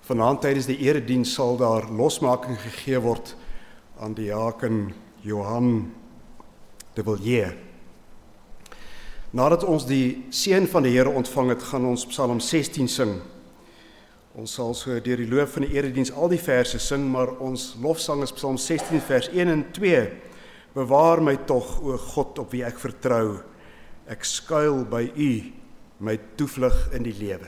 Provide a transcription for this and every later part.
Vanaand tydens die erediens sal daar losmaking gegee word aan diaken Johan de Villiers. Nadat ons die seën van die Here ontvang het, gaan ons Psalm 16 sing. Ons sal so deur die loop van die erediens al die verse sing, maar ons lofsang is Psalm 16 vers 1 en 2. Bewaar my tog, o God, op wie ek vertrou. Ek skuil by U, my toevlug in die lewe.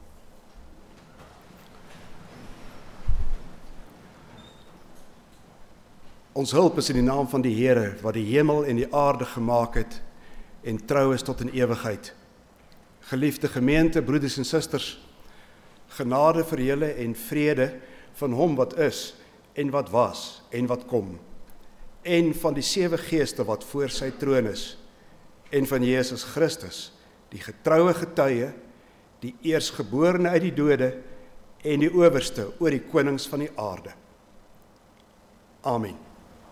Ons hulp is in die naam van die Here, wat die hemel en die aarde gemaak het, en trou is tot in ewigheid. Geliefde gemeente, broeders en susters, genade vir julle en vrede van hom wat is, en wat was, en wat kom, en van die 7 geeste wat voor sy troon is, en van Jesus Christus, die getroue getuie, die eerstgeborene uit die dode, en die owerste oor die konings van die aarde. Amen.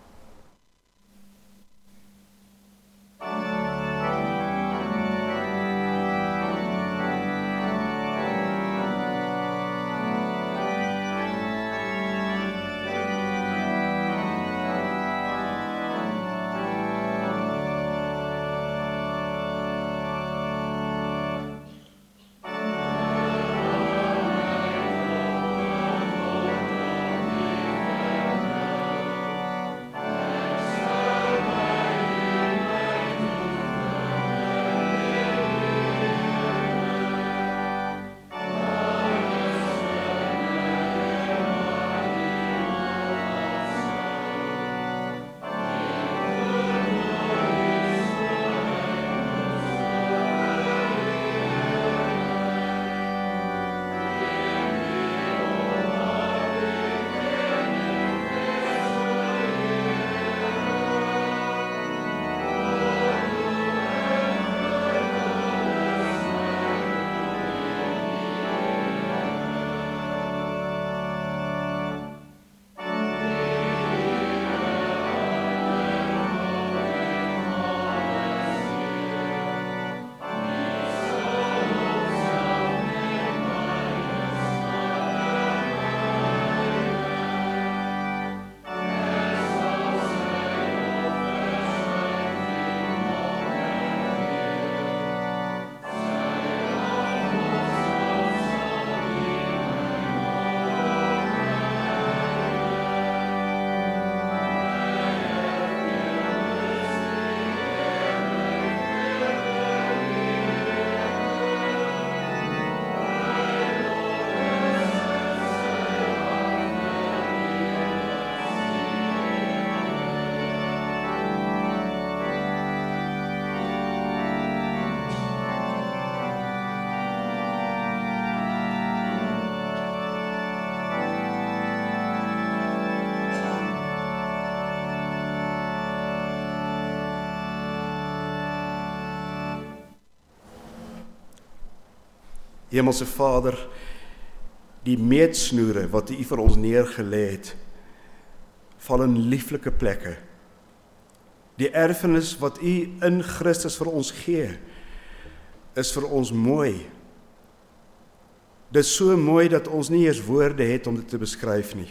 Hemelse Vader, die meetsnoere wat U vir ons neergelê het, val in lieflike plekke. Die erfenis wat U in Christus vir ons gee, is vir ons mooi. Dit is so mooi dat ons nie eers woorde het om dit te beskryf nie.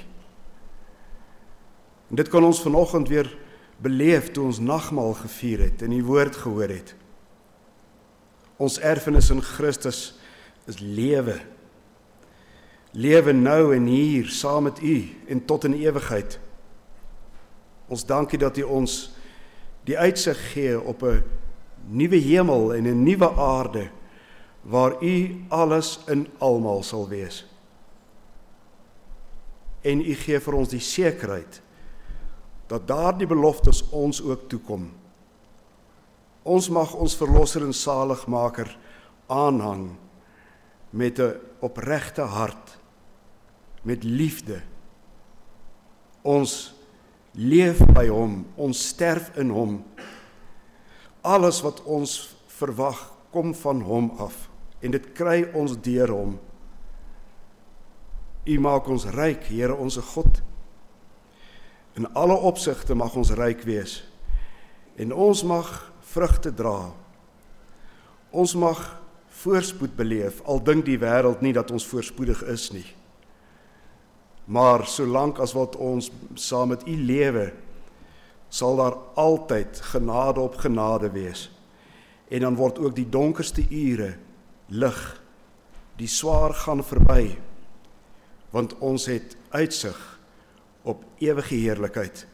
En dit kan ons vanoggend weer beleef toe ons nagmaal gevier het en die woord gehoor het. Ons erfenis in Christus is lewe. Lewe nou en hier, saam met U en tot in ewigheid. Ons dankie dat U ons die uitsig gee op 'n nuwe hemel en 'n nuwe aarde, waar U alles in almal sal wees. En U gee vir ons die sekerheid, dat daardie beloftes ons ook toekom. Ons mag ons Verlosser en Saligmaker aanhang, met 'n opregte hart, met liefde. Ons leef by hom, ons sterf in hom. Alles wat ons verwag, kom van hom af, en dit kry ons deur hom. U maak ons ryk, Here onse God. In alle opsigte mag ons ryk wees, en ons mag vrugte dra. Ons mag voorspoed beleef, al dink die wêreld nie dat ons voorspoedig is nie. maar solank as wat ons saam met U lewe, sal daar altyd genade op genade wees. En dan word ook die donkerste ure lig, die swaar gaan verby, want ons het uitsig op ewige heerlikheid.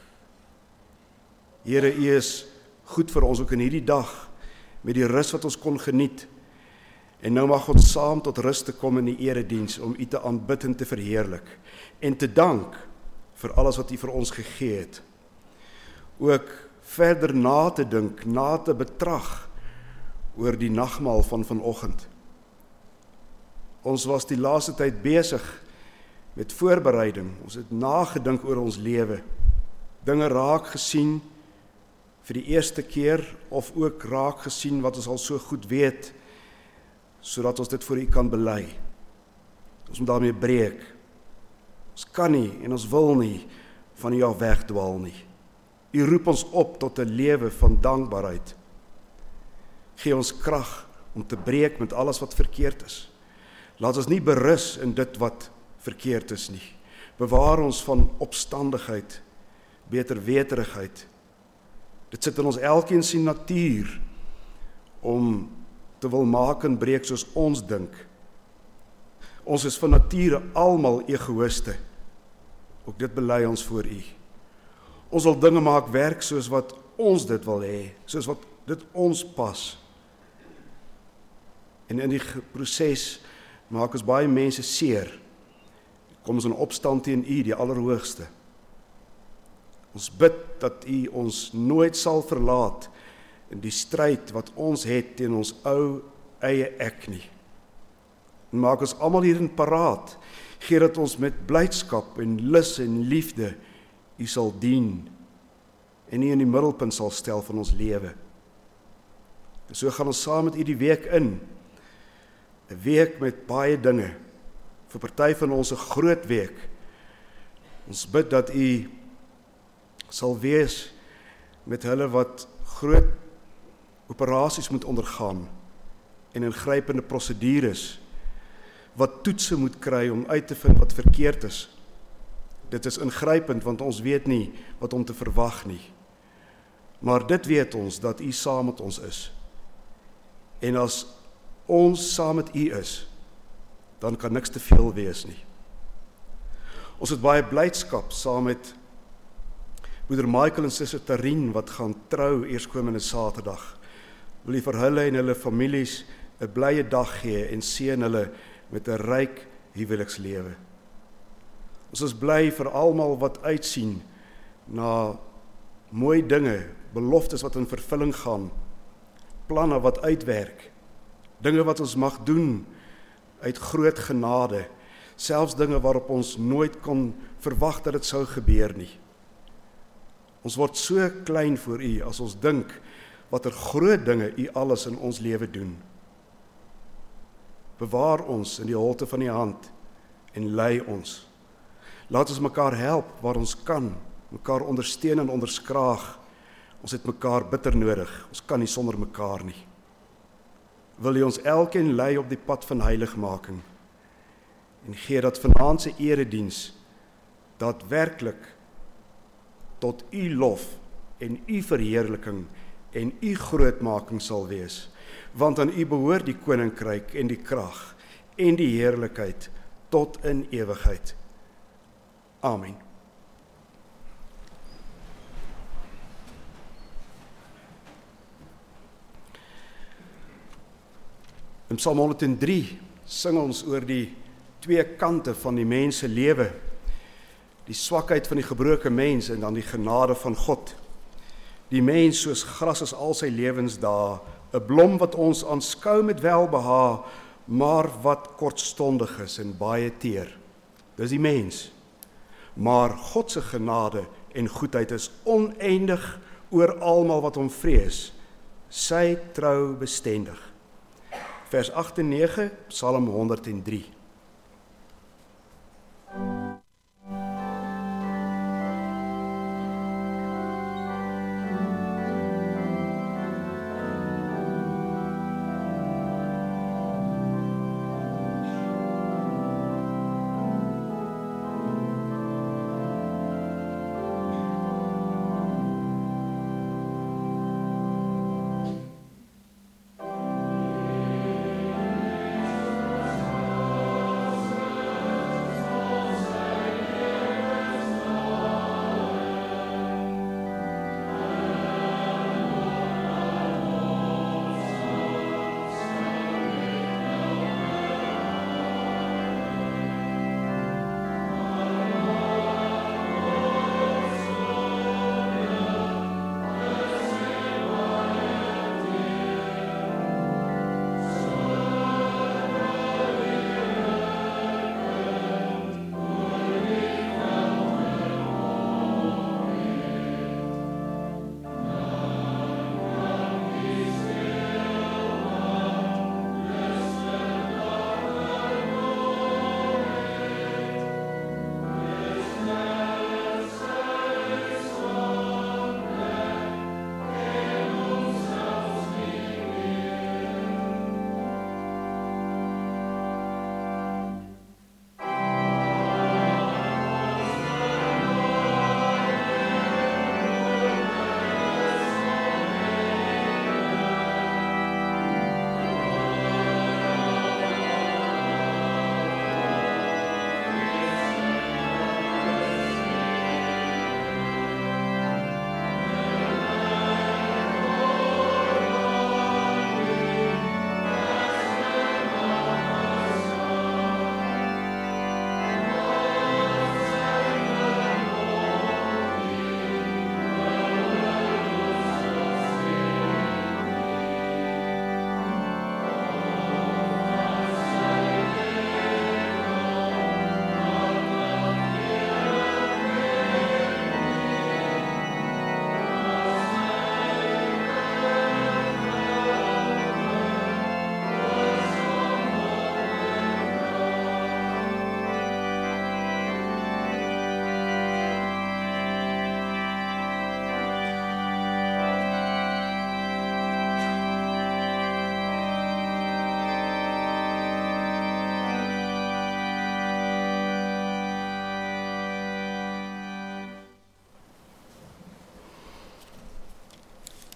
Here, U is goed vir ons ook in hierdie dag, met die rus wat ons kon geniet. En nou mag ons saam tot rus te kom in die erediens, om U te aanbid en te verheerlik, en te dank vir alles wat U vir ons gegee het. Ook verder na te dink, na te betrag oor die nagmaal van vanoggend. Ons was die laaste tyd besig met voorbereiding. Ons het nagedink oor ons lewe. Dinge raak gesien vir die eerste keer, of ook raak gesien wat ons al so goed weet, sodat ons dit voor U kan bely. Ons moet daarmee breek. Ons kan nie en ons wil nie van U af wegdwaal nie. U roep ons op tot 'n lewe van dankbaarheid. Gee ons krag om te breek met alles wat verkeerd is. Laat ons nie berus in dit wat verkeerd is nie. Bewaar ons van opstandigheid, beterweterigheid. Dit sit in ons elkeen se natuur om te wil maak en breek soos ons dink. Ons is van nature almal egoïste. Ook dit bely ons voor U. Ons wil dinge maak werk soos wat ons dit wil hê, soos wat dit ons pas. En in die proses maak ons baie mense seer. Kom ons in opstand teen U, die Allerhoogste. Ons bid dat U ons nooit sal verlaat in die stryd wat ons het teen ons ou eie ek nie. En maak ons almal hierin paraat. Gee dat ons met blydskap en lus en liefde U sal dien en U in die middelpunt sal stel van ons lewe. En so gaan ons saam met U die week in. 'n Week met baie dinge. Vir party van ons 'n groot week. Ons bid dat U sal wees met hulle wat groot operasies moet ondergaan en ingrypende prosedures, wat toetse moet kry om uit te vind wat verkeerd is. Dit is ingrypend, want ons weet nie wat om te verwag nie. Maar dit weet ons, dat U saam met ons is. En as ons saam met U is, dan kan niks te veel wees nie. Ons het baie blydskap saam met Broeder Michael en Suster Tarien, wat gaan trou eerskomende Saterdag. Wil U vir hulle en hulle families 'n blye dag gee en seën hulle met 'n ryk huwelikslewe. Ons is bly vir almal wat uitsien na mooi dinge, beloftes wat in vervulling gaan, planne wat uitwerk, dinge wat ons mag doen uit groot genade, selfs dinge waarop ons nooit kon verwag dat dit sou gebeur nie. Ons word so klein voor U as ons dink watter groot dinge U alles in ons lewe doen. Bewaar ons in die holte van U hand en lei ons. Laat ons mekaar help waar ons kan, mekaar ondersteun en onderskraag. Ons het mekaar bitter nodig, ons kan nie sonder mekaar nie. Wil U ons elkeen lei op die pad van heiligmaking en gee dat vanaand se erediens daadwerklik tot U lof en U verheerliking en U grootmaking sal wees, want aan U behoort die koninkryk en die krag en die heerlikheid tot in ewigheid. Amen. In Psalm 103 sing ons oor die twee kante van die mens se lewe, die swakheid van die gebroke mens en dan die genade van God. Die mens soos gras is al sy lewensdae, 'n blom wat ons aanskou met welbehae, maar wat kortstondig is en baie teer. Dis die mens. Maar God se genade en goedheid is oneindig oor almal wat hom vrees, sy trou bestendig. Vers 8 en 9, Psalm 103.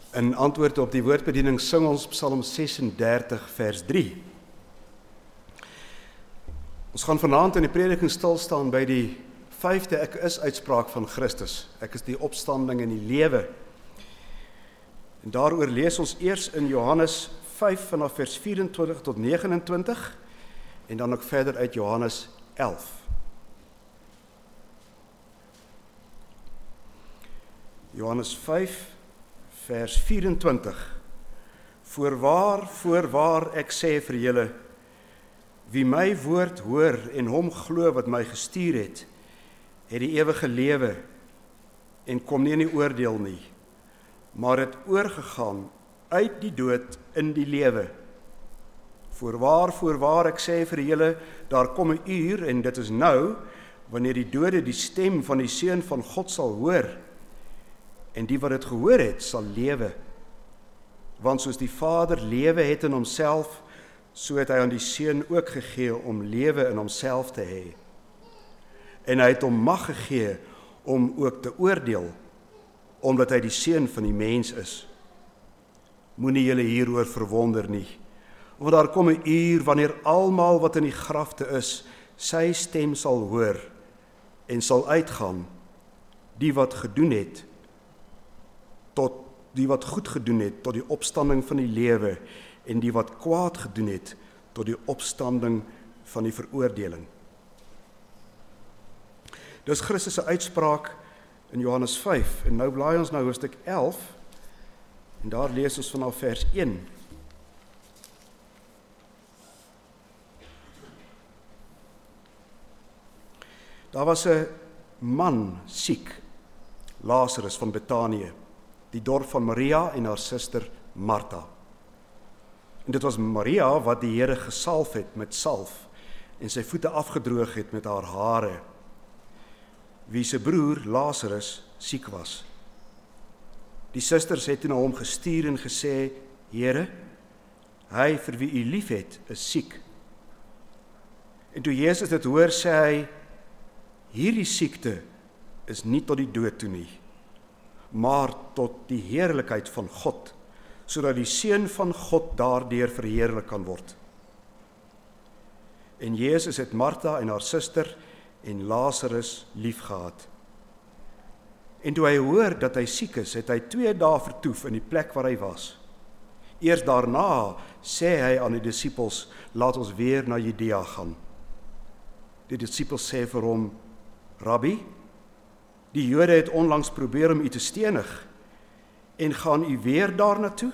In antwoord op die woordbediening sing ons Psalm 36 vers 3. Ons gaan vanaand in die prediking stil staan by die 5de ek is uitspraak van Christus. Ek is die opstanding en die lewe. En daaroor lees ons eers in Johannes 5 vanaf vers 24 tot 29 en dan ook verder uit Johannes 11. Johannes 5 vers 24. Voorwaar ek sê vir julle, wie my woord hoor en hom glo wat my gestuur het die ewige lewe en kom nie in die oordeel nie, maar het oorgegaan uit die dood in die lewe. Voorwaar ek sê vir julle, daar kom 'n uur en dit is nou, wanneer die dode die stem van die Seun van God sal hoor, en die wat dit gehoor het, sal lewe. Want soos die Vader lewe het in homself, so het hy aan die Seun ook gegee om lewe in homself te hê. En hy het hom mag gegee om ook te oordeel, omdat hy die Seun van die mens is. Moenie julle hieroor verwonder nie, want daar kom 'n uur wanneer almal wat in die grafte is, sy stem sal hoor en sal uitgaan, die wat goed gedoen het tot die opstanding van die lewe en die wat kwaad gedoen het tot die opstanding van die veroordeling. Dis Christus se uitspraak in Johannes 5 en nou blaai ons na hoofstuk 11 en daar lees ons vanaf vers 1. Daar was 'n man siek, Lazarus van Betanië, die dorp van Maria en haar suster Martha. En dit was Maria wat die Here gesalf het met salf en sy voete afgedroog het met haar hare, wie se broer Lazarus siek was. Die susters het na hom gestuur en gesê, Here, hy vir wie u liefhet is siek. En toe Jesus dit hoor, sê hy, hierdie siekte is nie tot die dood toe nie, maar tot die heerlikheid van God, sodat die Seun van God daardeur verheerlik kan word. En Jesus het Martha en haar suster en Lazarus liefgehad. En toe hy hoor dat hy siek is, het hy 2 dae vertoef in die plek waar hy was. Eers daarna sê hy aan die disippels, laat ons weer na Judea gaan. Die disippels sê vir hom, Rabbi, die Jode het onlangs probeer om u te stenig, en gaan u weer daarna toe?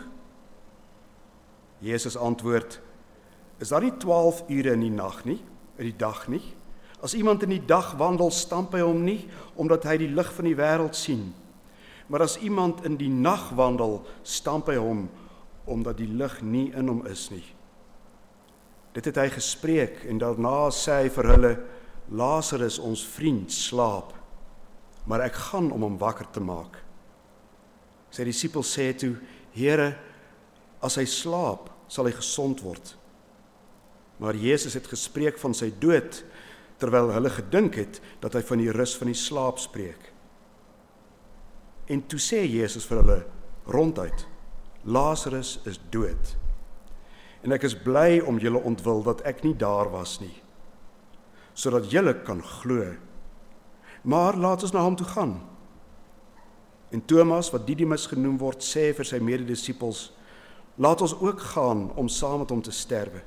Jesus antwoord, is daar nie 12 ure in die dag nie? As iemand in die dag wandel, stamp hy hom nie, omdat hy die lig van die wêreld sien. Maar as iemand in die nag wandel, stamp hy hom, omdat die lig nie in hom is nie. Dit het hy gespreek, en daarna sê hy vir hulle, Lazarus, ons vriend, slaap, maar ek gaan om hom wakker te maak. Sy disippels sê toe, Here, as hy slaap, sal hy gesond word. Maar Jesus het gespreek van sy dood, terwyl hulle gedink het dat hy van die rus van die slaap spreek. En toe sê Jesus vir hulle ronduit, Lazarus is dood. En ek is bly om julle ontwil dat ek nie daar was nie, sodat julle kan glo. Maar laat ons na hom toe gaan. En Thomas, wat Didimus genoem word, sê vir sy mededisippels, laat ons ook gaan om saam met hom te sterwe.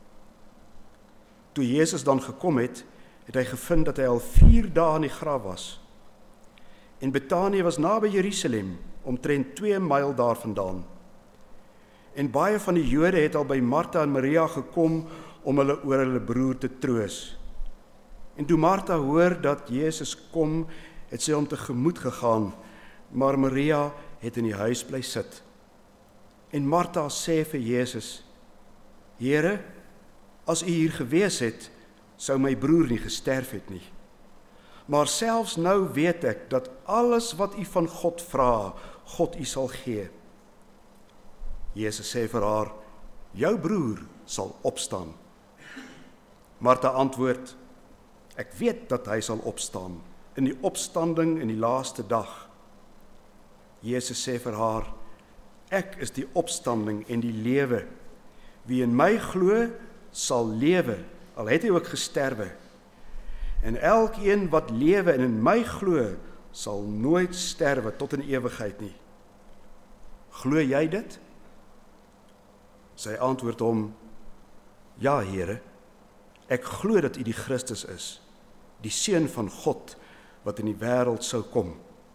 Toe Jesus dan gekom het, het hy gevind dat hy al 4 dae in die graf was. En Betanië was naby Jerusalem, omtrent 2 myl daarvandaan. En baie van die Jode het al by Martha en Maria gekom om hulle oor hulle broer te troos. En toe Martha hoor dat Jesus kom, het sy hom tegemoet gegaan, maar Maria het in die huis bly sit. En Martha sê vir Jesus, Here, as u hier gewees het, sou my broer nie gesterf het nie. Maar selfs nou weet ek dat alles wat u van God vra, God u sal gee. Jesus sê vir haar, jou broer sal opstaan. Martha antwoord, ek weet dat hy sal opstaan, in die opstanding in die laaste dag. Jesus sê vir haar, Ek is die opstanding en die lewe. Wie in my glo, sal lewe, al het hy ook gesterwe. En elkeen wat lewe en in my glo, sal nooit sterwe tot in ewigheid nie. Glo jy dit? Sy antwoord hom, ja, Here, ek glo dat U die Christus is, die Seun van God, wat in die wêreld sou kom.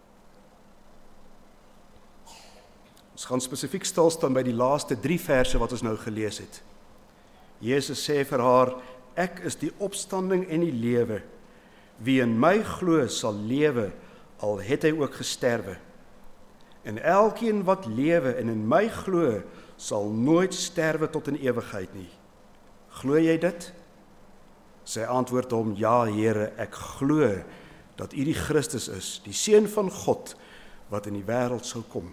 Ons gaan spesifiek stil staan by die laaste 3 verse wat ons nou gelees het. Jesus sê vir haar, ek is die opstanding en die lewe. Wie in my glo sal lewe, al het hy ook gesterwe. En elkeen wat lewe en in my glo, sal nooit sterwe tot in ewigheid nie. Glo jy dit? Sy antwoord hom, ja, Here, ek glo dat U die Christus is, die Seun van God, wat in die wêreld sou kom.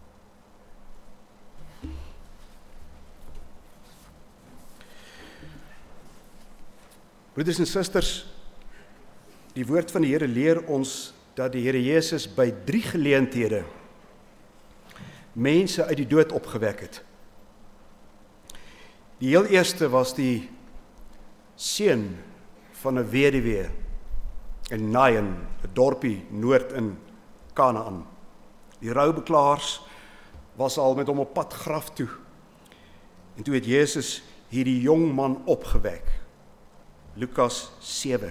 Broeders en susters, die woord van die Here leer ons dat die Here Jesus by 3 geleenthede mense uit die dood opgewek het. Die heel eerste was die seun van 'n weduwee in Nain, 'n dorpie noord in Kanaan. Die roubeklaars was al met hom op pad graf toe. En toe het Jesus hierdie jong man opgewek. Lukas 7.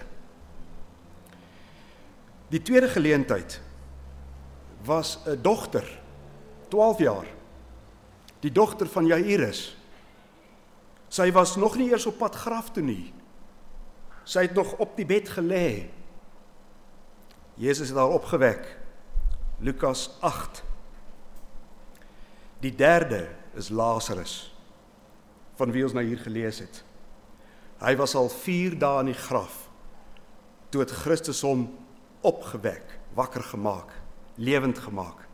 Die tweede geleentheid was 'n dogter, 12 jaar, die dogter van Jairus. Sy was nog nie eers op pad graf toe nie. Sy het nog op die bed gelê. Jesus het haar opgewek. Lukas 8. Die derde is Lazarus, van wie ons nou hier gelees het. Hy was al 4 dae in die graf, toe het Christus hom opgewek, wakker gemaak, lewend gemaak.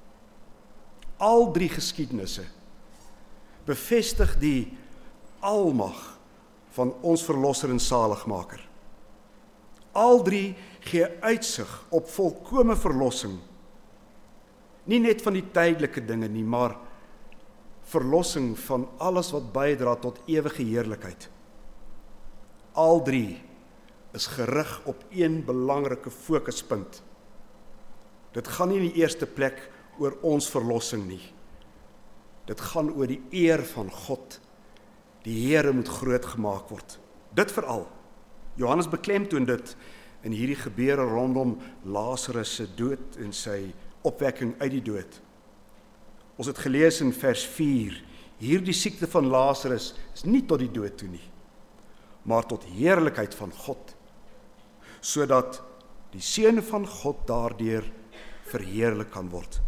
Al 3 geskiedenisse bevestig die almag van ons Verlosser en Saligmaker. Al 3 gee uitsig op volkome verlossing. Nie net van die tydelike dinge nie, maar verlossing van alles wat bydra tot ewige heerlikheid. Al 3 is gerig op een belangrike fokuspunt. Dit gaan nie in die eerste plek oor ons verlossing nie. Dit gaan oor die eer van God. Die Here moet groot gemaak word. Dit veral. Johannes beklemtoon dit in hierdie gebeure rondom Lazarus se dood en sy opwekking uit die dood. Ons het gelees in vers 4, hierdie siekte van Lazarus is nie tot die dood toe nie, maar tot heerlikheid van God, sodat die Seun van God daardeur verheerlik kan word.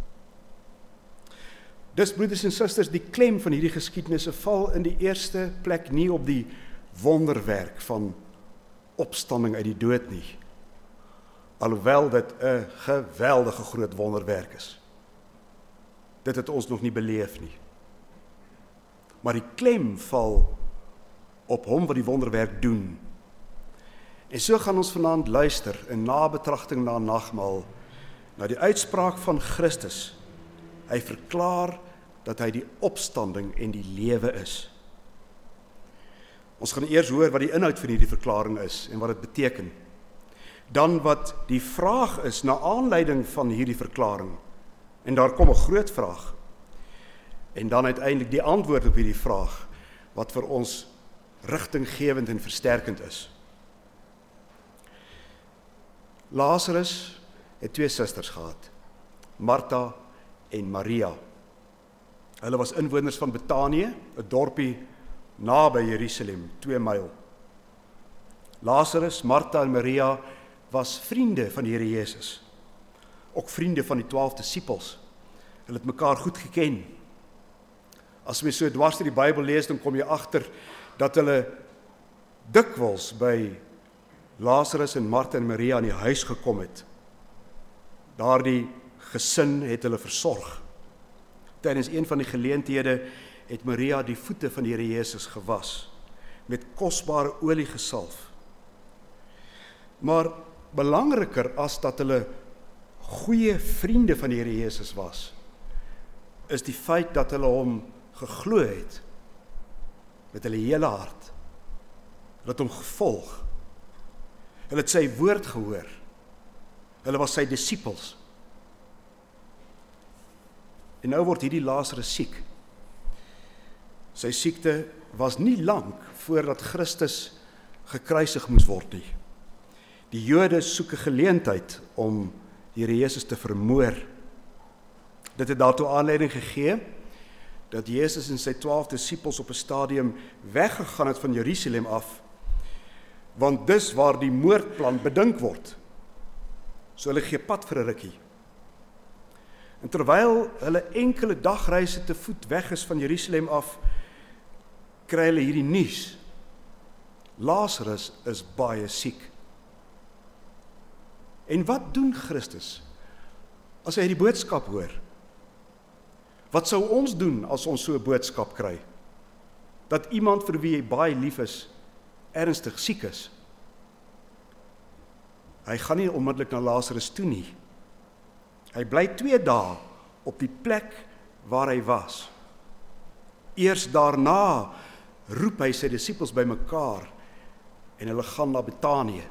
Dus broeders en susters, die klem van hierdie geskiedenisse val in die eerste plek nie op die wonderwerk van opstanding uit die dood nie, alhoewel dit 'n geweldige groot wonderwerk is. Dit het ons nog nie beleef nie. Maar die klem val op hom wat die wonderwerk doen. En so gaan ons vanaand luister in nabetragting na nagmaal, na die uitspraak van Christus. Hy verklaar dat hy die opstanding en die lewe is. Ons gaan eers hoor wat die inhoud van hierdie verklaring is en wat dit beteken. Dan wat die vraag is na aanleiding van hierdie verklaring. En daar kom 'n groot vraag. En dan uiteindelik die antwoord op hierdie vraag, wat vir ons rigtinggewend en versterkend is. Lazarus het 2 susters gehad, Martha en Maria. Hulle was inwoners van Betanië, 'n dorpie naby Jerusalem, 2 myl. Lazarus, Martha en Maria was vriende van die Here Jesus. Ook vriende van die 12 disippels. Hulle het mekaar goed geken. As jy so dwars deur die Bybel lees, dan kom jy agter dat hulle dikwels by Lazarus en Martha en Maria in die huis gekom het. Daardie gesin het hulle versorg. Tydens een van die geleenthede het Maria die voete van die Here Jesus gewas, met kosbare olie gesalf. Maar belangriker as dat hulle goeie vriende van die Here Jesus was, is die feit dat hulle hom geglo het, met hulle hele hart. Hulle het hom gevolg. Hulle het sy woord gehoor. Hulle was sy disippels. En nou word hierdie Lazarus siek. Sy siekte was nie lank voordat Christus gekruisig moes word nie. Die Jode soek 'n geleentheid om die Here Jesus te vermoor. Dit het daartoe aanleiding gegee dat Jesus en sy 12 disippels op 'n stadium weggegaan het van Jerusalem af, want dis waar die moordplan bedink word. So hulle gee pad vir 'n rukkie. En terwyl hulle enkele dagreise te voet weg is van Jerusalem af, kry hulle hierdie nuus. Lazarus is baie siek. En wat doen Christus as hy hierdie boodskap hoor? Wat sou ons doen as ons so 'n boodskap kry? Dat iemand vir wie hy baie lief is, ernstig siek is. Hy gaan nie onmiddellik na Lazarus toe nie. Hy bly 2 dae op die plek waar hy was. Eers daarna roep hy sy disippels bymekaar en hulle gaan na Betanië.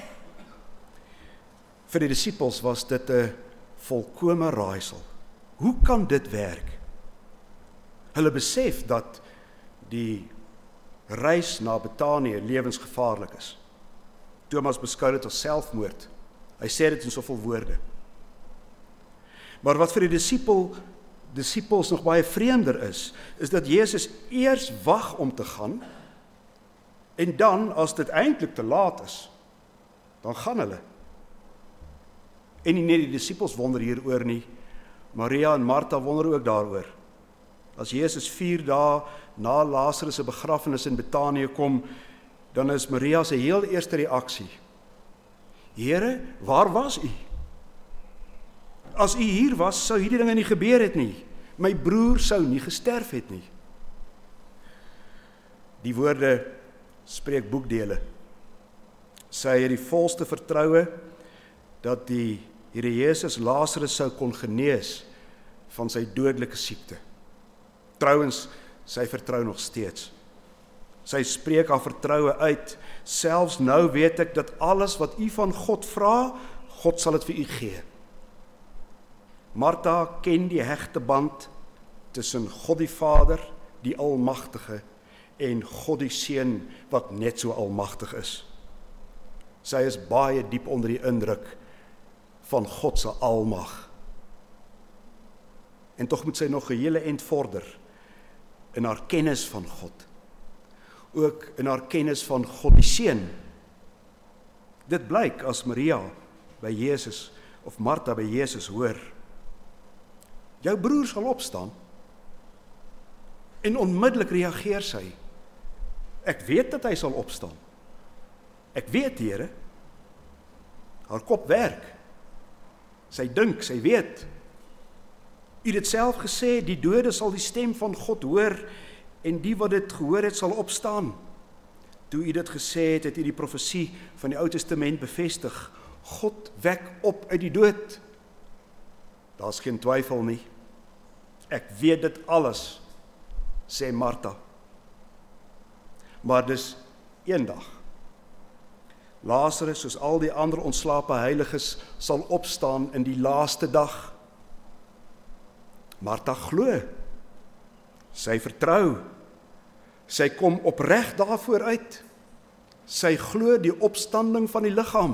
Vir die disippels was dit 'n volkome raaisel. Hoe kan dit werk? Hulle besef dat die reis na Betanië lewensgevaarlik is. Thomas beskou dit as selfmoord. Hy sê dit in soveel woorde. Maar wat vir die disippels nog baie vreemder is dat Jesus eers wag om te gaan, en dan, as dit eintlik te laat is, dan gaan hulle. En nie net die disippels wonder hieroor nie, Maria en Martha wonder ook daaroor. As Jesus 4 dae na Lazarus se begrafenis in Betanië kom, dan is Maria se heel eerste reaksie: Here, waar was u? As u hier was, sou hierdie dinge nie gebeur het nie. My broer sou nie gesterf het nie. Die woorde spreek boekdele. Sy het die volste vertroue dat die Here Jesus Lazarus sou kon genees van sy dodelike siekte. Trouwens, sy vertrou nog steeds. Sy spreek haar vertroue uit. Selfs nou weet ek dat alles wat u van God vra, God sal dit vir u gee. Martha ken die hegte band tussen God die Vader, die Almagtige, en God die Seun wat net so almagtig is. Sy is baie diep onder die indruk van God se almag. En tog moet sy nog 'n hele end vorder in haar kennis van God. Ook in haar kennis van God die Seun. Dit blyk as Maria by Jesus, of Martha by Jesus hoor: jou broer sal opstaan. En onmiddellik reageer sy: ek weet dat hy sal opstaan. Ek weet, Here. Haar kop werk. Sy dink, sy weet. U het dit self gesê, die dode sal die stem van God hoor, en die wat dit gehoor het sal opstaan. Toe u dit gesê het, het u die profesie van die Ou Testament bevestig. God wek op uit die dood. Daar's geen twyfel nie. Ek weet dit alles, sê Martha. Maar dis eendag. Lazarus, soos al die ander ontslape heiliges, sal opstaan in die laaste dag. Martha glo. Sy vertrou. Sy kom opreg daarvoor uit. Sy glo die opstanding van die liggaam.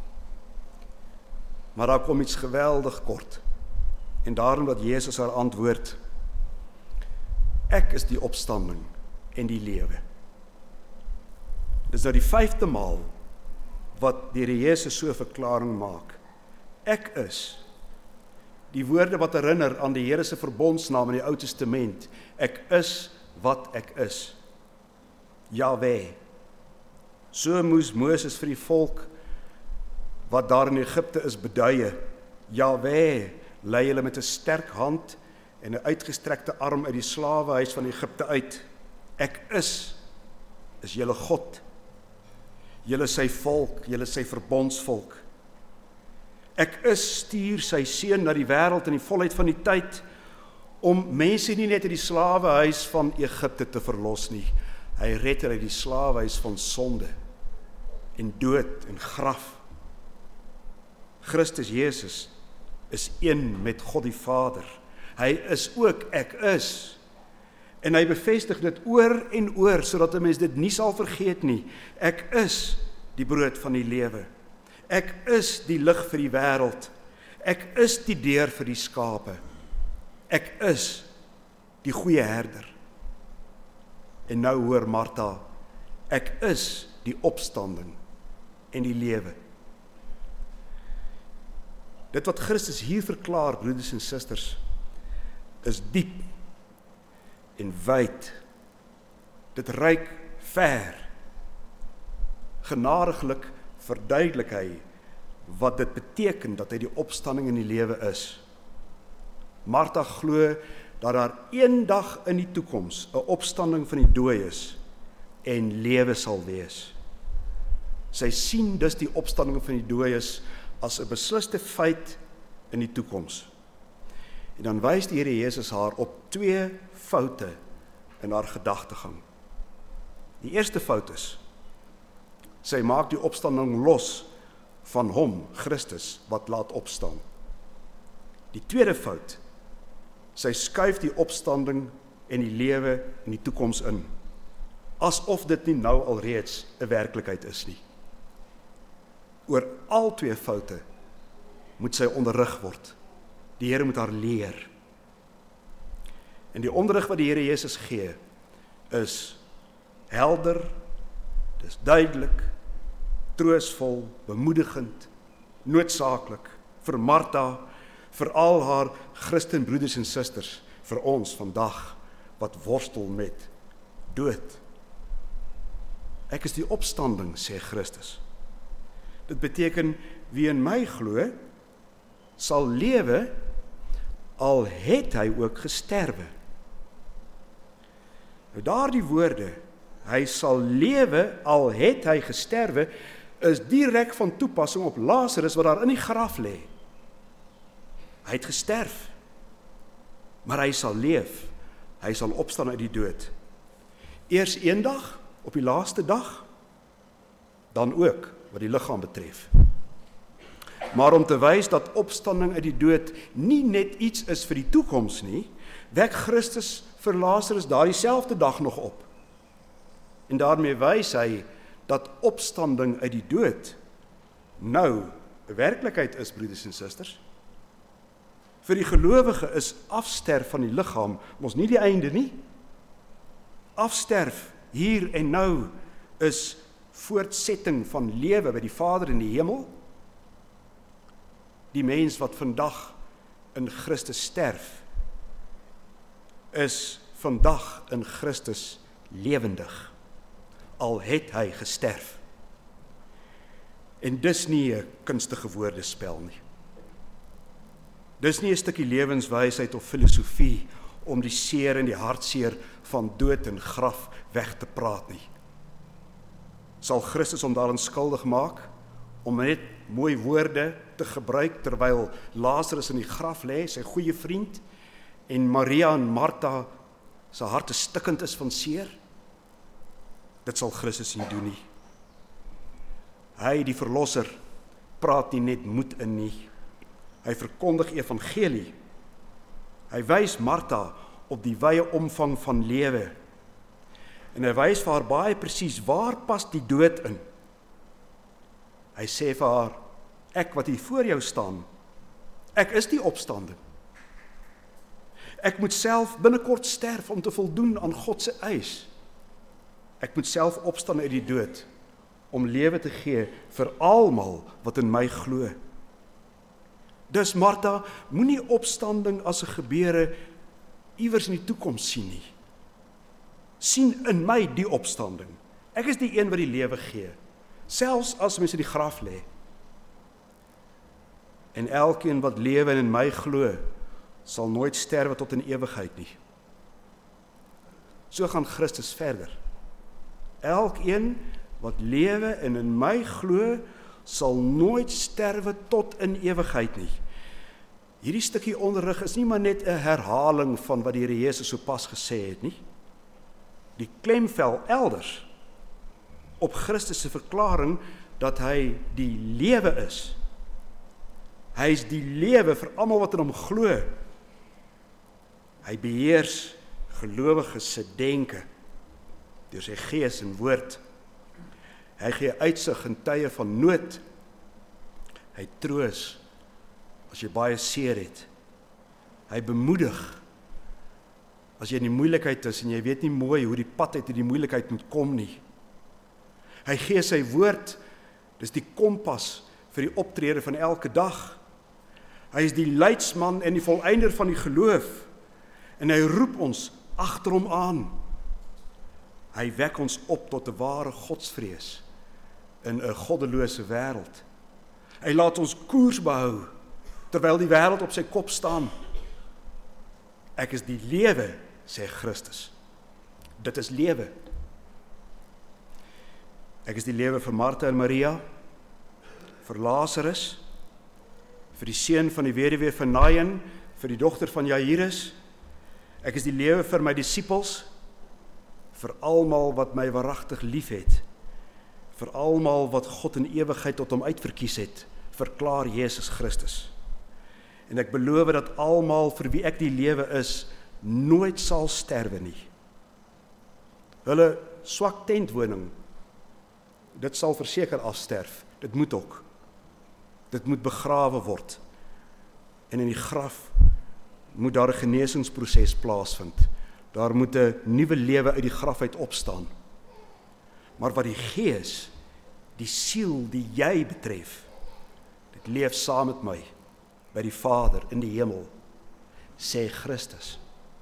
Maar daar kom iets geweldig kort. En daarom dat Jesus haar antwoord: ek is die opstanding en die lewe. Dis nou die 5de maal wat die Here Jesus so 'n verklaring maak. Ek is. Die woorde wat herinner aan die Here se verbondsnaam in die Ou Testament. Ek is wat ek is. Jahwe. So moes Moses vir die volk wat daar in Egipte is beduie. Jahwe lei hulle met 'n sterk hand en 'n uitgestrekte arm uit die slawehuis van Egipte uit. Ek is julle God. Julle sy volk, julle sy verbondsvolk. Ek is stuur sy seun na die wêreld in die volheid van die tyd om mense nie net uit die slawehuis van Egipte te verlos nie. Hy red hulle uit die slawehuis van sonde en dood en graf. Christus Jesus is een met God die Vader. Hy is ook ek is. En hy bevestig dit oor en oor, sodat 'n mens dit nie sal vergeet nie. Ek is die brood van die lewe. Ek is die lig vir die wêreld. Ek is die deur vir die skape. Ek is die goeie herder. En nou hoor Martha, ek is die opstanding en die lewe. Dit wat Christus hier verklaar, broeders en susters, is diep en wyd. Dit reik ver. Genadiglik verduidelik hy wat dit beteken dat hy die opstanding in die lewe is. Martha glo dat daar eendag in die toekoms 'n opstanding van die dooies en lewe sal wees. Sy sien dus die opstanding van die dooies as 'n besliste feit in die toekoms. En dan wys die Here Jesus haar op 2 foute in haar gedagtegang. Die eerste fout is, sy maak die opstanding los van hom, Christus, wat laat opstaan. Die tweede fout, sy skuif die opstanding en die lewe in die toekoms in, asof dit nie nou alreeds 'n werklikheid is nie. Oor al 2 foute moet sy onderrig word. Die Here moet haar leer. En die onderrig wat die Here Jesus gee, is helder, dis duidelik, troosvol, bemoedigend, noodsaaklik, vir Martha, vir al haar Christenbroeders en susters, vir ons vandag, wat worstel met dood. Ek is die opstanding, sê Christus. Dit beteken, wie in my glo, sal lewe, al het hy ook gesterwe. Nou daardie woorde, hy sal lewe, al het hy gesterwe, is direk van toepassing op Lazarus wat daar in die graf lê. Hy het gesterf, maar hy sal leef, hy sal opstaan uit die dood. Eers eendag, op die laaste dag, dan ook wat die liggaam betref. Maar om te wys dat opstanding uit die dood nie net iets is vir die toekoms nie, wek Christus vir Lazarus daardie selfde dag nog op. En daarmee wys hy dat opstanding uit die dood nou 'n werklikheid is, broeders en susters. Vir die gelowige is afsterf van die liggaam mos nie die einde nie. Afsterf hier en nou is voortsetting van lewe by die Vader in die hemel. Die mens wat vandag in Christus sterf, is vandag in Christus lewendig, al het hy gesterf. En dis nie 'n kunstige woordespel nie. Dis nie 'n stukkie lewenswysheid of filosofie om die seer en die hartseer van dood en graf weg te praat nie. Sal Christus hom daarin skuldig maak om net mooi woorde te gebruik terwyl Lazarus in die graf lê, sy goeie vriend, en Maria en Martha se harte stikkend is van seer? Dit sal Christus nie doen nie. Hy, die verlosser, praat nie net moed in nie. Hy verkondig evangelie. Hy wys Martha op die wye omvang van lewe. En hy wys vir haar baie presies, waar pas die dood in? Hy sê vir haar, ek wat hier voor jou staan, ek is die opstanding. Ek moet self binnekort sterf om te voldoen aan God se eis. Ek moet self opstaan uit die dood, om lewe te gee vir almal wat in my glo. Dus Martha, moenie opstanding as 'n gebeure iewers in die toekoms sien nie. Sien in my die opstanding. Ek is die een wat die lewe gee, selfs as mense in die graf lê. En elkeen wat lewe en in my glo, sal nooit sterwe tot in ewigheid nie. So gaan Christus verder. Elkeen wat lewe en in my glo, sal nooit sterwe tot in ewigheid nie. Hierdie stukkie onderrig is nie maar net 'n herhaling van wat die Here Jesus sopas gesê het nie. Die klem val elders op Christus se verklaring dat hy die lewe is. Hy is die lewe vir almal wat in hom glo. Hy beheers gelowiges se denke deur sy gees en woord. Hy gee uitsig in tye van nood. Hy troos as jy baie seer het. Hy bemoedig as jy in die moeilikheid is en jy weet nie mooi hoe die pad uit die moeilikheid moet kom nie. Hy gee sy woord, dis die kompas vir die optrede van elke dag. Hy is die leidsman en die volëinder van die geloof en hy roep ons agter hom aan. Hy wek ons op tot 'n ware godsvrees in 'n goddelose wêreld. Hy laat ons koers behou terwyl die wêreld op sy kop staan. Ek is die lewe, sê Christus. Dit is lewe. Ek is die lewe vir Martha en Maria, vir Lazarus, vir die seun van die weduwee van Nain, vir die dogter van Jairus. Ek is die lewe vir my disippels, vir almal wat my waaragtig liefhet, vir almal wat God in ewigheid tot hom uitverkies het, verklaar Jesus Christus. En ek beloof dat almal vir wie ek die lewe is, nooit sal sterwe nie. Hulle swak tentwoning, dit sal verseker afsterf, dit moet ook. Dit moet begrawe word. En in die graf moet daar 'n genesingsproses plaasvind. Daar moet 'n nuwe lewe uit die graf uit opstaan. Maar wat die gees, die siel, die jy betref, dit leef saam met my by die Vader in die hemel, sê Christus.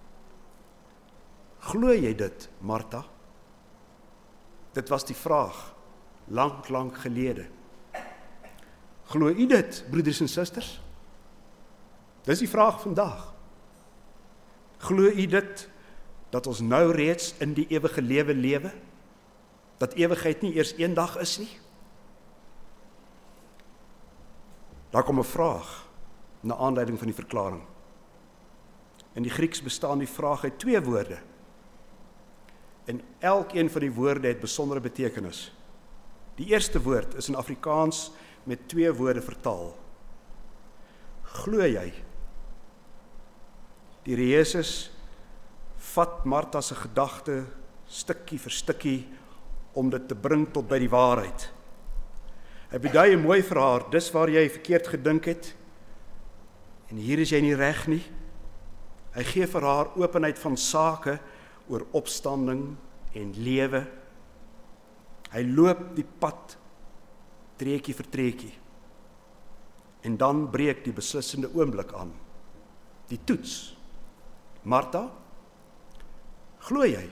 Glo jy dit, Martha? Dit was die vraag, lank gelede. Glo u dit, broeders en susters? Dis die vraag vandag. Glo u dit, dat ons nou reeds in die ewige lewe lewe? Dat ewigheid nie eers een dag is nie? Daar kom 'n vraag, na aanleiding van die verklaring. In die Grieks bestaan die vraag uit 2 woorde. En elkeen van die woorde het besondere betekenis. Die eerste woord is in Afrikaans met 2 woorde vertaal. Glo jy? Die Here Jesus vat Martha se gedagte stukkie vir stukkie om dit te bring tot by die waarheid. Hy bedui mooi vir haar, dis waar jy verkeerd gedink het, en hier is jy nie reg nie. Hy gee vir haar openheid van sake oor opstanding en lewe. Hy loop die pad, treukie vir treukie. En dan breek die beslissende oomblik aan. Die toets. Martha, glo jy?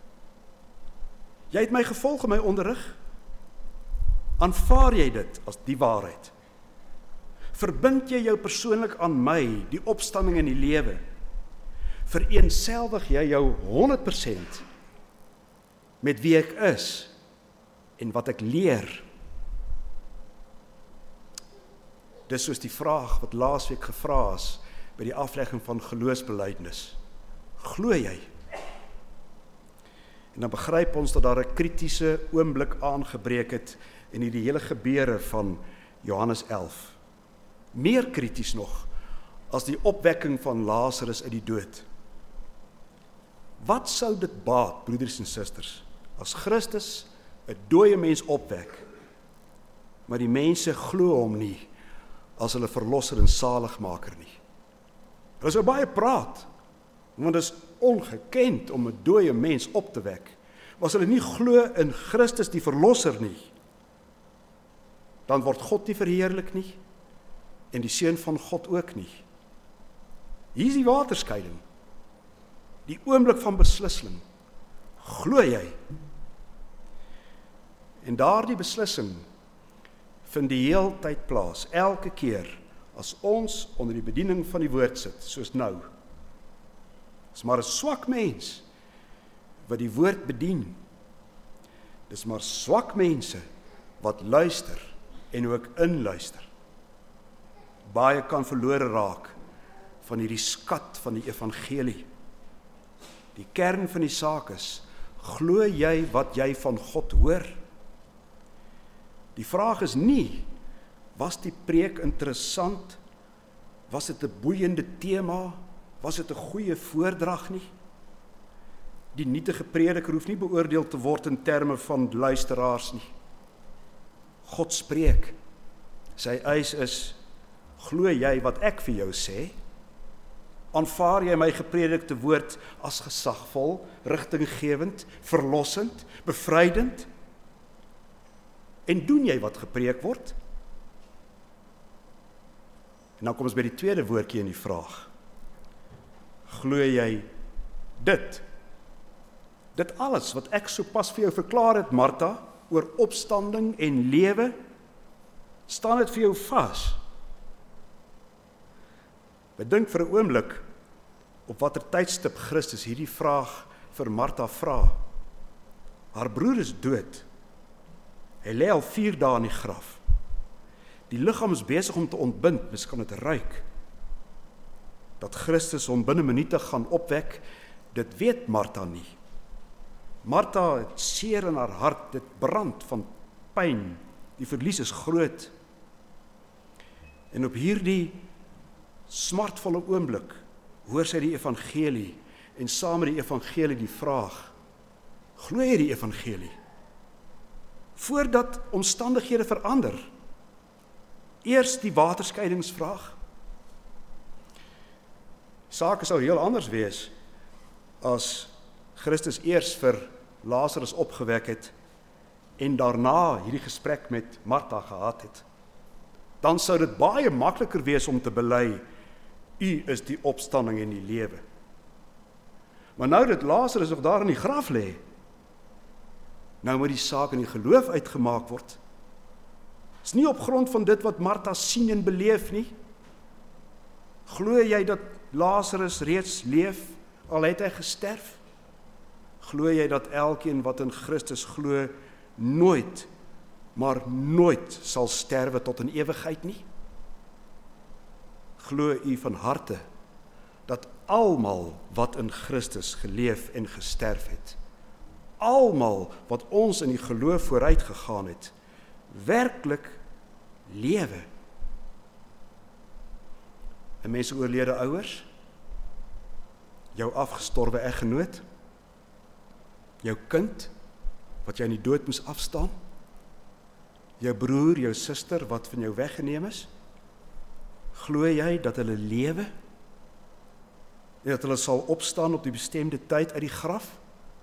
Jy het my gevolg in my onderrig. Aanvaar jy dit as die waarheid? Verbind jy jou persoonlik aan my, die opstanding en die lewe? Vereenselwig jy jou 100% met wie ek is en wat ek leer? Dis soos die vraag wat laasweek gevra is by die aflegging van geloofsbelijdenis. Glo jy? En dan begryp ons dat daar 'n kritiese oomblik aangebreek het in die hele gebeure van Johannes 11. Meer krities nog as die opwekking van Lazarus uit die dood. Wat sou dit baat, broeders en susters, as Christus 'n dooie mens opwek, maar die mense glo hom nie as hulle verlosser en saligmaker nie? Hulle sou baie praat, want dit is ongekend om 'n dooie mens op te wek. As hulle nie glo in Christus die verlosser nie, dan word God nie verheerlik nie, en die Seun van God ook nie. Hier is die waterskeiding, die oomblik van beslissing. Glo jy? En daardie beslissing vind die heeltyd plaas, elke keer, as ons onder die bediening van die woord sit, soos nou. Dis maar 'n swak mens wat die woord bedien. Dis maar swak mense wat luister en ook inluister. Baie kan verlore raak van hierdie skat van die evangelie. Die kern van die saak is, glo jy wat jy van God hoor? Die vraag is nie, was die preek interessant? Was dit 'n boeiende tema? Was dit 'n goeie voordrag nie? Die nietige prediker hoef nie beoordeel te word in terme van luisteraars nie. God spreek. Sy eis is, glo jy wat ek vir jou sê? Aanvaar jy my gepredikte woord as gesagvol, rigtinggewend, verlossend, bevrydend? En doen jy wat gepreek word? En dan kom ons by die tweede woordjie in die vraag. Glo jy dit? Dit alles wat ek sopas vir jou verklaar het, Martha, oor opstanding en lewe, staan dit vir jou vas? Bedink vir 'n oomblik op watter tydstip Christus hierdie vraag vir Martha vra. Haar broer is dood. Hy lê al 4 dae in die graf. Die liggaam is besig om te ontbind, mens kan dit ruik. Dat Christus hom binne minute gaan opwek, dit weet Martha nie. Martha het seer in haar hart, dit brand van pyn, die verlies is groot. En op hierdie smartvolle oomblik hoor sy die evangelie en saam met die evangelie die vraag, glo jy die evangelie? Voordat omstandighede verander, eers die waterskeidingsvraag. Sake sou heel anders wees as Christus eers vir Lazarus opgewek het en daarna hierdie gesprek met Martha gehad het. Dan sou dit baie makliker wees om te bely, U is die opstanding en die lewe. Maar nou dat Lazarus nog daar in die graf lê, nou moet die saak in die geloof uitgemaak word. Is nie op grond van dit wat Martha sien en beleef nie. Glo jy dat Lazarus reeds leef, al het hy gesterf? Glo jy dat elkeen wat in Christus glo, nooit, maar nooit sal sterwe tot in ewigheid nie? Glo u van harte dat almal wat in Christus geleef en gesterf het, almal wat ons in die geloof vooruit gegaan het, werklik lewe? 'n mens se oorlede ouers, jou afgestorwe eggenoot, jou kind wat jy in die dood moes afstaan, jou broer, jou suster wat van jou weggeneem is, glo jy dat hulle lewe en dat hulle sal opstaan op die bestemde tyd uit die graf?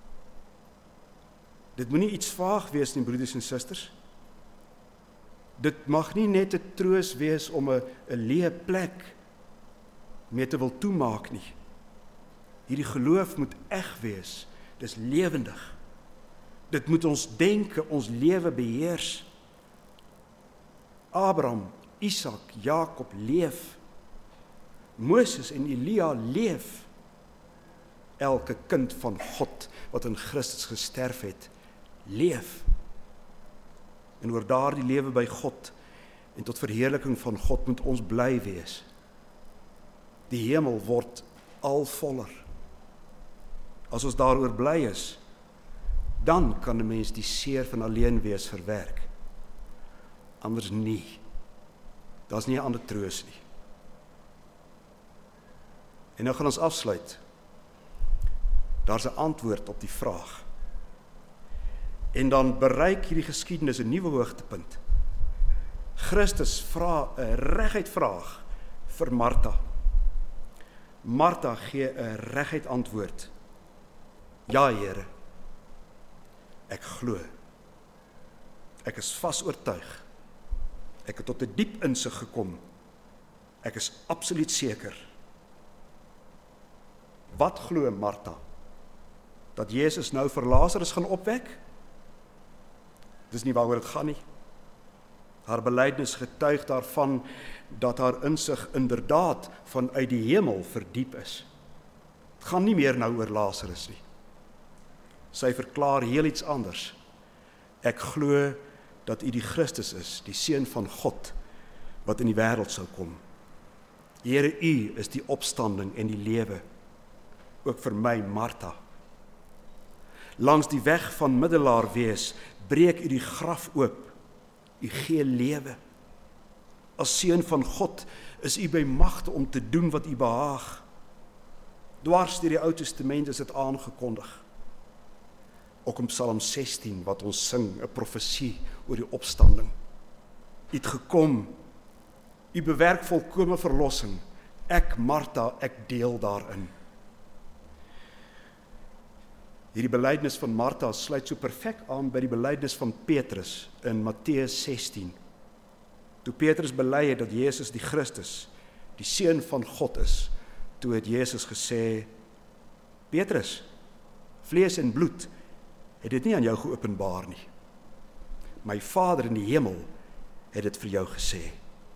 Dit moenie iets vaag wees nie, broeders en susters. Dit mag nie net 'n troos wees om 'n leë plek mee te wil toemaak nie. Hierdie geloof moet eg wees, dis lewendig. Dit moet ons denke, ons lewe beheers. Abraham, Isak, Jakob leef. Moses en Elia leef. Elke kind van God wat in Christus gesterf het, leef. En oor daardie lewe by God en tot verheerliking van God moet ons bly wees. Die hemel word al voller. As ons daaroor bly is, dan kan 'n mens die seer van alleen wees verwerk. Anders nie. Daar's nie 'n ander troos nie. En nou gaan ons afsluit. Daar's 'n antwoord op die vraag. En dan bereik hierdie geskiedenis 'n nuwe hoogtepunt. Christus vra 'n reguit vraag vir Martha. Martha gee 'n reguit antwoord. Ja, Here. Ek glo. Ek is vas oortuig. Ek het tot 'n diep insig gekom. Ek is absoluut seker. Wat glo Martha? Dat Jesus nou vir Lazarus gaan opwek? Dis nie waaroor dit gaan nie. Haar belydenis getuig daarvan dat haar insig inderdaad vanuit die hemel verdiep is. Het gaan nie meer nou oor Lazarus nie. Sy verklaar heel iets anders. Ek glo dat U die Christus is, die Seun van God, wat in die wêreld sou kom. Here, U is die opstanding en die lewe, ook vir my, Martha. Langs die weg van middelaar wees, breek U die graf oop. U gee lewe. As seun van God is U by magte om te doen wat U behaag. Dwars deur die Ou Testament is dit aangekondig. Ook in Psalm 16 wat ons sing, 'n profesie oor die opstanding. U het gekom, U bewerk volkome verlossing. Ek, Martha, ek deel daarin. Hierdie belydenis van Martha sluit so perfek aan by die belydenis van Petrus in Matteus 16. Toe Petrus bely het dat Jesus die Christus, die Seun van God is, toe het Jesus gesê, Petrus, vlees en bloed het dit nie aan jou geopenbaar nie. My Vader in die hemel het dit vir jou gesê.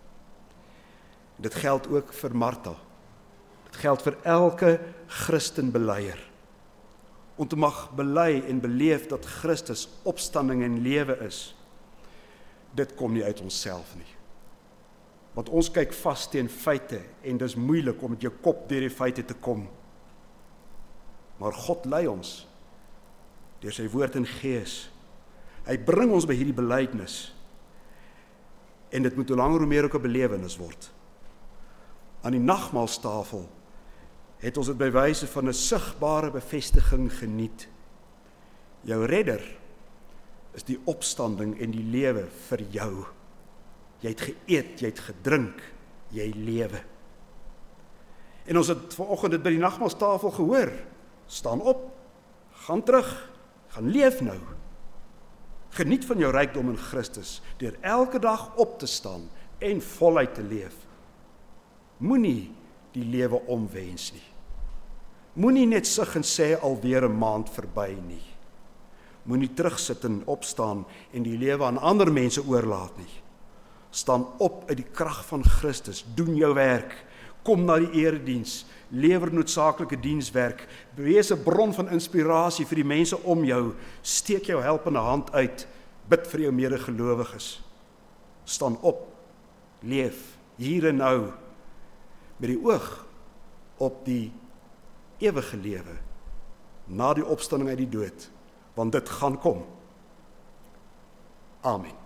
Dit geld ook vir Martha. Dit geld vir elke Christen beleier. Om te mag bely en beleef dat Christus opstanding en lewe is. Dit kom nie uit onsself nie. Want ons kyk vas teen feite en dis moeilik om met jou kop deur die feite te kom. Maar God lei ons deur sy woord en gees. Hy bring ons by hierdie belydenis. En dit moet hoe langer hoe meer ook 'n belewenis word. Aan die nagmaalstafel het ons dit by wyse van 'n sigbare bevestiging geniet. Jou redder is die opstanding en die lewe vir jou. Jy het geëet, jy het gedrink, jy lewe. En ons het vanoggend dit by die nagmaalstafel gehoor. Staan op, gaan terug, gaan leef nou. Geniet van jou rykdom in Christus, deur elke dag op te staan en voluit te leef. Moenie die lewe omwens nie. Moenie net sug en sê alweer 'n maand verby nie. Moenie terugsit en opstaan en die lewe aan ander mense oorlaat nie. Staan op uit die krag van Christus, doen jou werk, kom na die erediens, lewer noodsaaklike dienswerk, wees 'n bron van inspirasie vir die mense om jou, steek jou helpende hand uit, bid vir jou medegelowiges. Staan op, leef, hier en nou, met die oog op die ewige lewe, na die opstanding uit die dood, want dit gaan kom. Amen.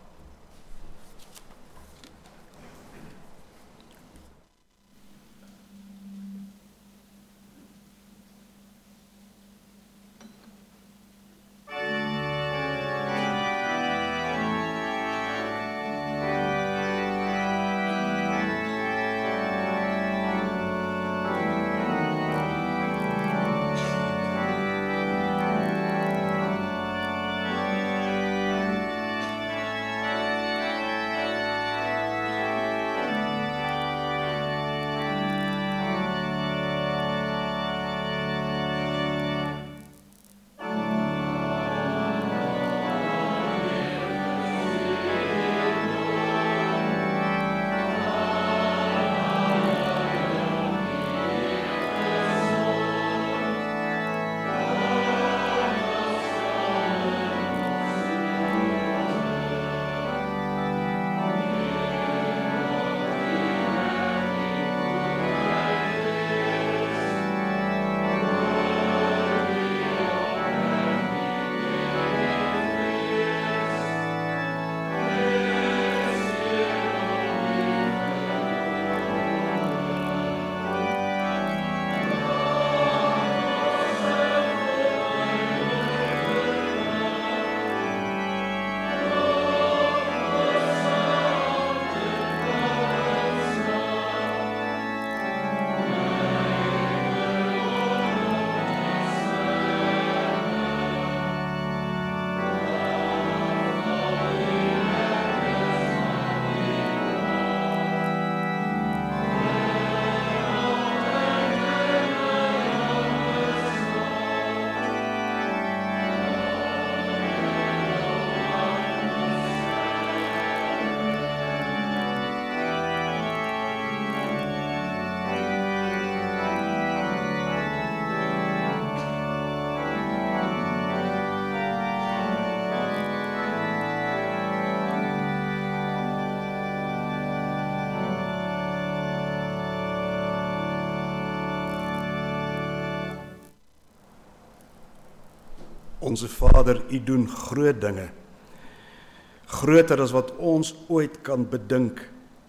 Onse Vader, U doen groot dinge, groter as wat ons ooit kan bedink.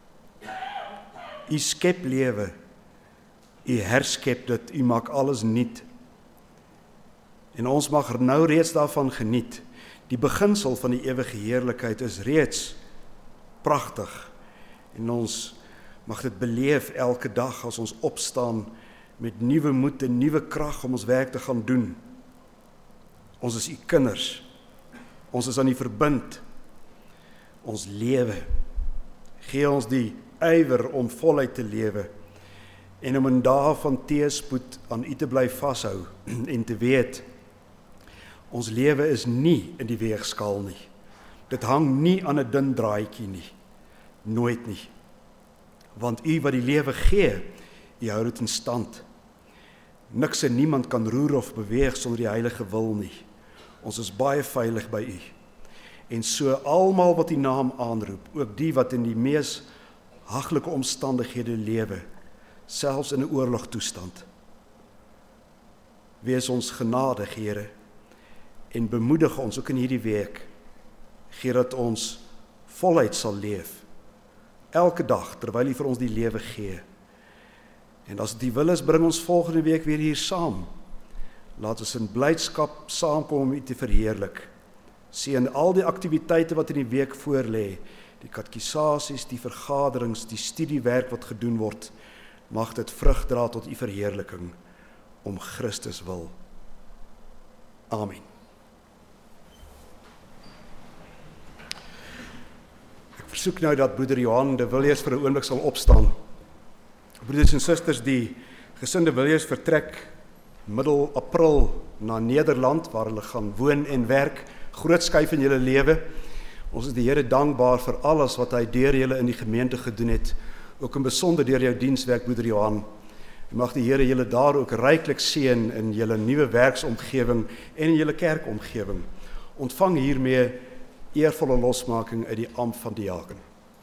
U skep lewe, U herskep dit, U maak alles nuut. En ons mag nou reeds daarvan geniet. Die beginsel van die ewige heerlikheid is reeds pragtig. En ons mag dit beleef elke dag as ons opstaan met nuwe moed en nuwe krag om ons werk te gaan doen. Ons is U kinders. Ons is aan U verbind. Ons lewe. Gee ons die ywer om voluit te lewe en om in dae van teëspoed aan U te bly vashou en te weet, ons lewe is nie in die weegskaal nie. Dit hang nie aan 'n dun draadjie nie. Nooit nie. Want U wat die lewe gee, U hou dit in stand. Niks en niemand kan roer of beweeg sonder die heilige wil nie. Ons is baie veilig by U. En so almal wat U naam aanroep, ook die wat in die mees haglike omstandighede lewe, selfs in 'n oorlogtoestand. Wees ons genadig, Here, en bemoedig ons ook in hierdie week, gee dat ons voluit sal leef, elke dag, terwyl U vir ons die lewe gee. En as dit U wil is, bring ons volgende week weer hier saam. Laat ons in blydskap saamkom om U te verheerlik. Seën al die aktiwiteite wat in die week voorlê, die katekisasies, die vergaderings, die studiewerk wat gedoen word, mag dit vrug dra tot U verheerliking, om Christus wil. Amen. Ek versoek nou dat broeder Johan de Villiers vir 'n oomblik sal opstaan. Broeders en susters, die gesin de Villiers vertrek middel April na Nederland, waar hulle gaan woon en werk, groot skuif in julle lewe. Ons is die Here dankbaar vir alles wat hy deur julle in die gemeente gedoen het, ook in besonder deur jou dienswerk, broeder Johan. En mag die Here julle daar ook ryklik seën in julle nuwe werksomgewing en in julle kerkomgewing. Ontvang hiermee eervolle losmaking uit die ampt van diaken.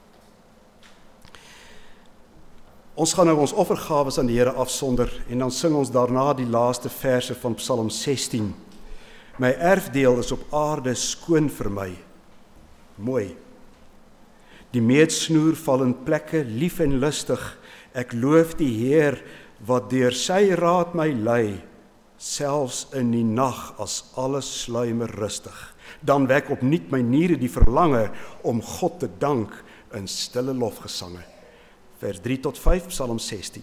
Ons gaan nou ons offergawes aan die Here afsonder en dan sing ons daarna die laaste verse van Psalm 16. My erfdeel is op aarde skoon vir my. Mooi. Die meetsnoer val in plekke lief en lustig. Ek loof die Heer wat deur sy raad my lei, selfs in die nag as alles sluimer rustig. Dan wek opnuut my niere die verlange om God te dank in stille lofgesange. Vers 3 tot 5, Psalm 16.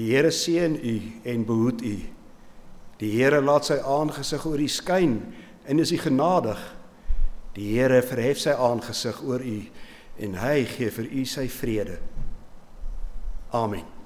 Die Here seën u en behoed u. Die Here laat sy aangesig oor u skyn en is u genadig. Die Here verhef sy aangesig oor u en hy gee vir u sy vrede. Amen.